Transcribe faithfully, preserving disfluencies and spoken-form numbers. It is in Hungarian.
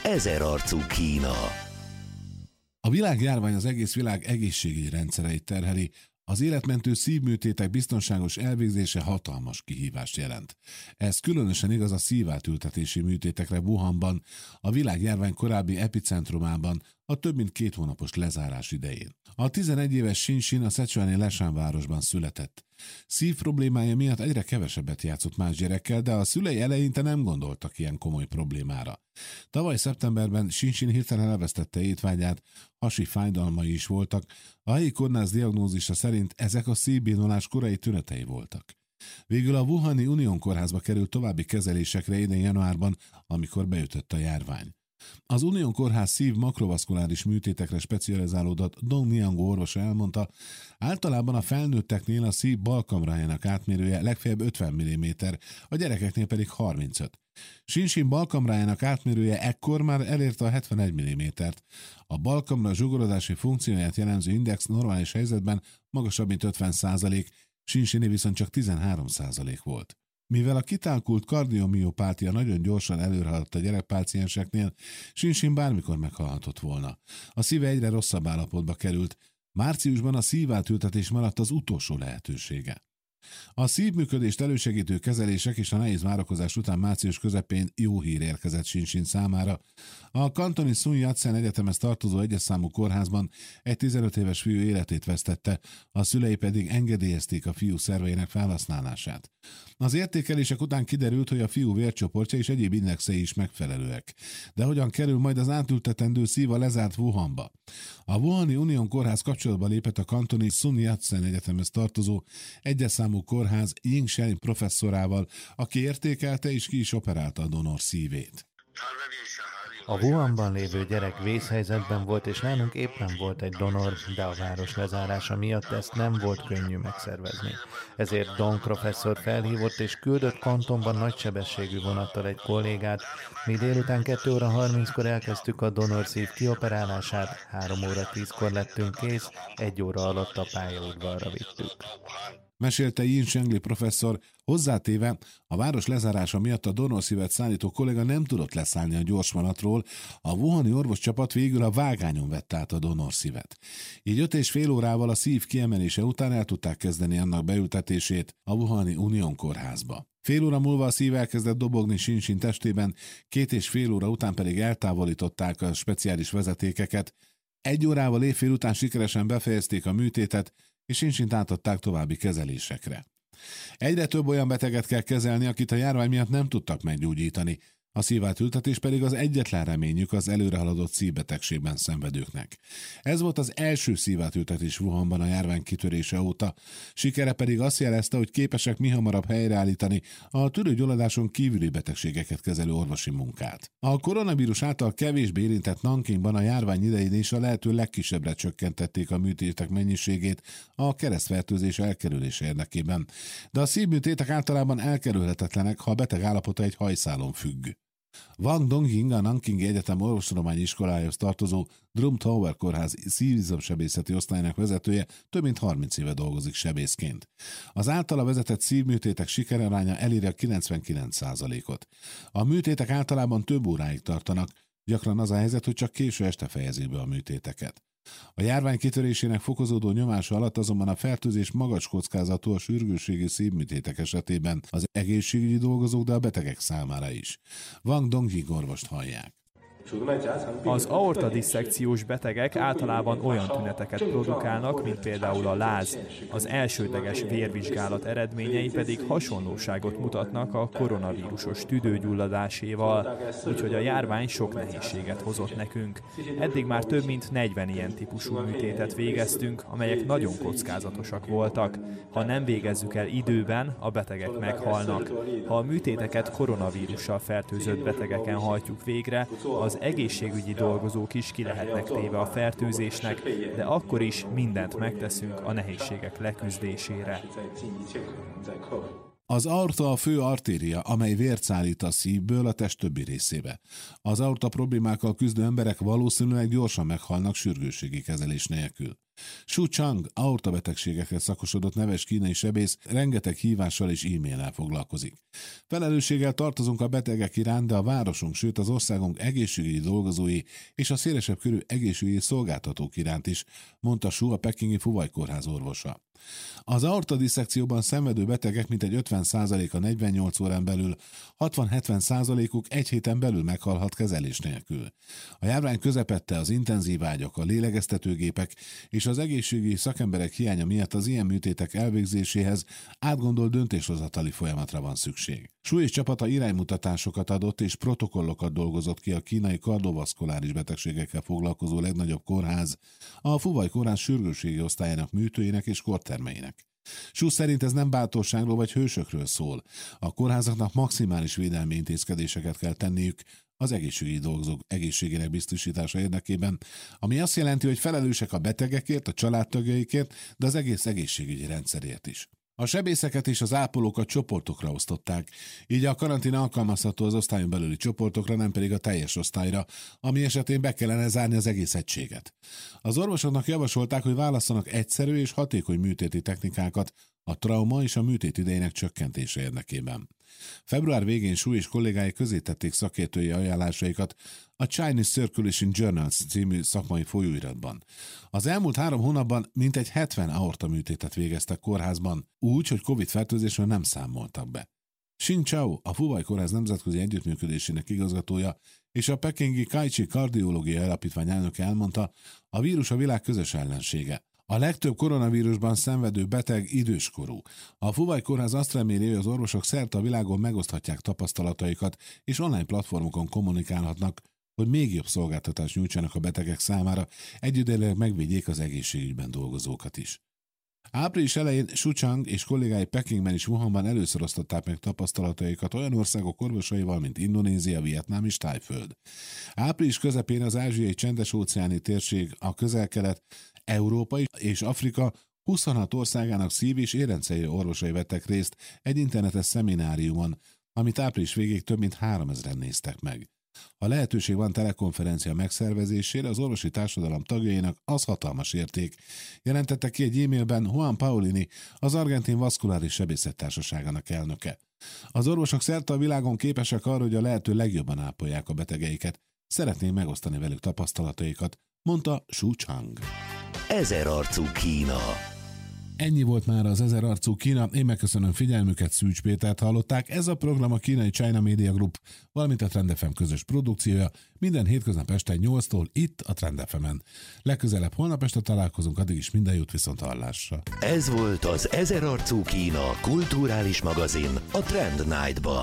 Ezerarcú Kína. A világjárvány az egész világ egészségügyi rendszereit terheli, az életmentő szívműtétek biztonságos elvégzése hatalmas kihívást jelent. Ez különösen igaz a szívátültetési műtétekre Wuhanban, a világjárvány korábbi epicentrumában, a több mint két hónapos lezárás idején. A tizenegy éves Xin a szecsuáni Leshan városban született. Szív problémája miatt egyre kevesebbet játszott más gyerekkel, de a szülei eleinte nem gondoltak ilyen komoly problémára. Tavaly szeptemberben Xin hirtelen elvesztette étvágyát, hasi fájdalmai is voltak, a helyi kórház diagnózisa szerint ezek a szívbénulás korai tünetei voltak. Végül a Wuhani Union kórházba került további kezelésekre idén januárban, amikor beütött a járvány. Az Union kórház szív makrovaszkuláris műtétekre specializálódott Dong Niango orvosa elmondta, általában a felnőtteknél a szív balkamrájának átmérője legfeljebb ötven milliméter, a gyerekeknél pedig harmincöt. Xin balkamrájának átmérője ekkor már elérte a hetvenegy millimétert. A balkamra zsugorodási funkcióját jellemző index normális helyzetben magasabb, mint ötven százalék, Xin viszont csak tizenhárom százalék volt. Mivel a kitálkult kardiomiopátia nagyon gyorsan előrehaladt a gyerekpácienseknél, Xin bármikor meghalhatott volna. A szíve egyre rosszabb állapotba került. Márciusban a szívátültetés maradt az utolsó lehetősége. A szívműködést elősegítő kezelések és a nehéz várakozás után március közepén jó hír érkezett Xin számára. A kantoni Sun Yat-sen egyetemhez tartozó egyes számú kórházban egy tizenöt éves fiú életét vesztette, a szülei pedig engedélyezték a fiú szerveinek felhasználását. Az értékelések után kiderült, hogy a fiú vércsoportja és egyéb indexei is megfelelőek. De hogyan kerül majd az átültetendő szív a lezárt Wuhanba? A Wuhani Union kórház kapcsolatba lépett a kantoni Sun Yat-sen egyetemhez tartozó egyes számú kórház Ying Shen professzorával, aki értékelte és ki is operálta a donor szívét. A Wuhanban lévő gyerek vészhelyzetben volt, és nálunk éppen volt egy donor, de a város lezárása miatt ezt nem volt könnyű megszervezni. Ezért Dong professzor felhívott és küldött kantonban nagysebességű vonattal egy kollégát, mi délután kettő óra harminckor elkezdtük a donorszív kioperálását, három óra tízkor lettünk kész, egy óra alatt a pályaudvarra vittük. Mesélte Yin Shengli professzor, hozzátéve, a város lezárása miatt a donorszívet szállító kolléga nem tudott leszállni a gyorsvonatról, a wuhani orvoscsapat végül a vágányon vette át a donorszívet. Így öt és fél órával a szív kiemelése után el tudták kezdeni annak beültetését a Wuhani Union kórházba. Fél óra múlva a szív elkezdett dobogni Xin testében, két és fél óra után pedig eltávolították a speciális vezetékeket. Egy órával éjfél után sikeresen befejezték a műtétet, és Xin átadták további kezelésekre. Egyre több olyan beteget kell kezelni, akit a járvány miatt nem tudtak meggyógyítani, a szívátültetés pedig az egyetlen reményük az előrehaladott szívbetegségben szenvedőknek. Ez volt az első szívátültetés Wuhanban a járvány kitörése óta, sikere pedig azt jelezte, hogy képesek mihamarabb helyreállítani a tüdőgyulladáson kívüli betegségeket kezelő orvosi munkát. A koronavírus által kevésbé érintett Nankingban a járvány idején is a lehető legkisebbre csökkentették a műtétek mennyiségét a keresztfertőzés elkerülése érdekében, de a szívműtétek általában elkerülhetetlenek, ha a beteg állapota egy hajszálon függ. Wang Dongying, a Nankingi Egyetem orvostudományi iskolájához tartozó Drum Tower kórház szívizomsebészeti osztályának vezetője több mint harminc éve dolgozik sebészként. Az általa vezetett szívműtétek sikereránya eléri a kilencvenkilenc százalékot. A műtétek általában több óráig tartanak, gyakran az a helyzet, hogy csak késő este fejezik be a műtéteket. A járvány kitörésének fokozódó nyomása alatt azonban a fertőzés magas kockázatú a sürgősségi szívműtétek esetében az egészségügyi dolgozók, de a betegek számára is. Wang Dongying orvost hallják. Az aortadisszekciós betegek általában olyan tüneteket produkálnak, mint például a láz. Az elsődleges vérvizsgálat eredményei pedig hasonlóságot mutatnak a koronavírusos tüdőgyulladáséval, úgyhogy a járvány sok nehézséget hozott nekünk. Eddig már több mint negyven ilyen típusú műtétet végeztünk, amelyek nagyon kockázatosak voltak. Ha nem végezzük el időben, a betegek meghalnak. Ha a műtéteket koronavírussal fertőzött betegeken hajtjuk végre, az egészségügyi dolgozók is ki lehetnek téve a fertőzésnek, de akkor is mindent megteszünk a nehézségek leküzdésére. Az aorta a fő artéria, amely vért szállít a szívből a test többi részébe. Az aorta problémákkal küzdő emberek valószínűleg gyorsan meghalnak sürgősségi kezelés nélkül. Xu Chang aortabetegségekre szakosodott neves kínai sebész rengeteg hívással és e-maillel foglalkozik. Felelősséggel tartozunk a betegek iránt, de a városunk, sőt az országunk egészségügyi dolgozói és a szélesebb körű egészségügyi szolgáltatók iránt is, mondta Xu, a pekingi Fuwai kórház orvosa. Az aortadisszekcióban szenvedő betegek mintegy ötven százaléka negyvennyolc órán belül, hatvan-hetven százalékuk egy héten belül meghalhat kezelés nélkül. A járvány közepette az intenzív ágyak, a lélegeztetőgépek és az egészségügyi szakemberek hiánya miatt az ilyen műtétek elvégzéséhez átgondolt döntéshozatali folyamatra van szükség. Xu és csapata iránymutatásokat adott és protokollokat dolgozott ki a kínai kardiovaszkuláris betegségekkel foglalkozó legnagyobb kórház, a Fuwai kórház sürgősségi osztályának műtőinek és kortermeinek. Xu szerint ez nem bátorságról vagy hősökről szól. A kórházaknak maximális védelmi intézkedéseket kell tenniük az egészségügyi dolgozók egészségének biztosítása érdekében, ami azt jelenti, hogy felelősek a betegekért, a családtagjaikért, de az egész egészségügyi rendszerért is. A sebészeket és az ápolókat csoportokra osztották, így a karantén alkalmazható az osztályon belüli csoportokra, nem pedig a teljes osztályra, ami esetén be kellene zárni az egész egységet. Az orvosoknak javasolták, hogy válasszanak egyszerű és hatékony műtéti technikákat a trauma és a műtét idejének csökkentése érdekében. Február végén Xu és kollégái közétették szakértői ajánlásaikat a Chinese Circulation Journals című szakmai folyóiratban. Az elmúlt három hónapban mintegy hetven aortaműtétet végeztek kórházban, úgy, hogy Covid-fertőzésről nem számoltak be. Xin Chao, a Fuwai kórház nemzetközi együttműködésének igazgatója és a pekingi Kaichi kardiológiai alapítvány elnöke elmondta, a vírus a világ közös ellensége. A legtöbb koronavírusban szenvedő beteg időskorú. A Fuwai kórház azt reméli, hogy az orvosok szerte a világon megoszthatják tapasztalataikat, és online platformokon kommunikálhatnak, hogy még jobb szolgáltatást nyújtsanak a betegek számára, egyidejűleg megvédjék az egészségügyben dolgozókat is. Április elején Xu Chang és kollégái Pekingben és Wuhanban először osztották meg tapasztalataikat olyan országok orvosaival, mint Indonézia, Vietnám és Tájföld. Április közepén az ázsiai csendes-óceáni térség, a Közel-Kelet, Európa és Afrika huszonhat országának szív- és érrendszeri orvosai vettek részt egy internetes szemináriumon, amit április végéig több mint háromezren néztek meg. Ha lehetőség van telekonferencia megszervezésére, az orvosi társadalom tagjainak az hatalmas érték, jelentette ki egy e-mailben Juan Paolini, az Argentin Vaszkuláris Sebészet Társaságának elnöke. Az orvosok szerte a világon képesek arra, hogy a lehető legjobban ápolják a betegeiket. Szeretnénk megosztani velük tapasztalataikat, mondta Xu Chang. Ezerarcú Kína. Ennyi volt már az Ezerarcú Kína, én megköszönöm figyelmüket, Szűcs Pétert hallották, ez a program a kínai China Media Group, valamint a Trend ef em közös produkciója, minden hétköznap este nyolctól itt a Trend ef emen. Legközelebb holnap este találkozunk, addig is minden jót, viszont hallásra. Ez volt az Ezerarcú Kína kulturális magazin a Trend Night-ban.